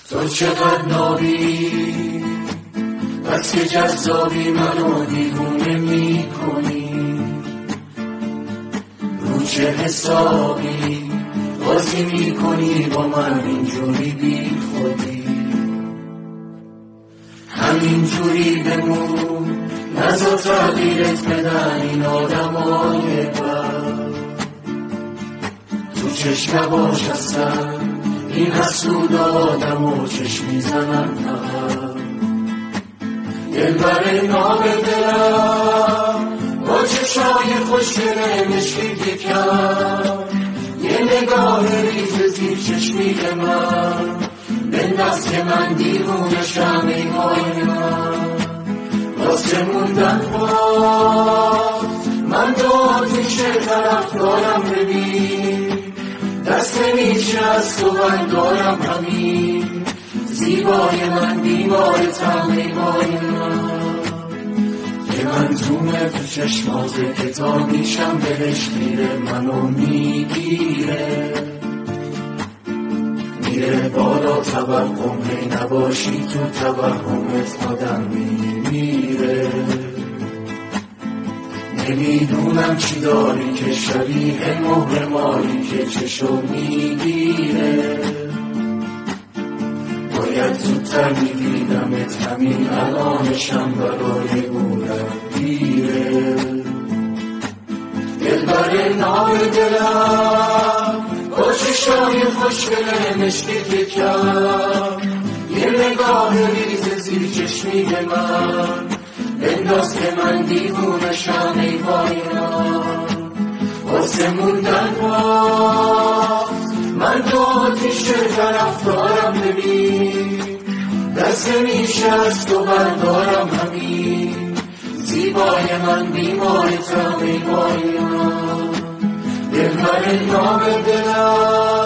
تو چقدر نابی، بس که جذابی منو دیوونه میکنی، رو چه حسابی بازی میکنی با من اینجوری بی خودی. همینجوری بمون، نذار تغییرت بدن این آدمای بد. تو چشمش هستن این حسود آدم و چشم میزنن فقط. دلبر ناب دلم با چشای خوشگل مشکی کرد، یه نگاه ریز زیر چشمی من بنداز که من دیوونشم ای وای من. واسه موندن باز من تو آتیش طرف دارم، ببین دست نمیشه از تو بردارم همین. زیبای من بیمارتم ای وای من، که من زومه تو چشمازه که تا میشم بهش میره منو میگیره. میره بالا توهم هی نباشی تو توهمت آدم میمیره. نمیدونم چی داری که شبیه مهر ماری که چشو میگیره. باید زودتر میدیدمت همین الانشم برای بودم دیره. دلبر نام دلم با چشای خوشگل مشکی که کرد، یه نگاه ریز زیر چشمی من بنداز که من دیوونشم ای وای من. واسه موندن باز من تو آتیش طرف دارم، ببین دست میشه از تو بردارم همین. زیبای من بیمارتم ای وای من، دلبر نام دلم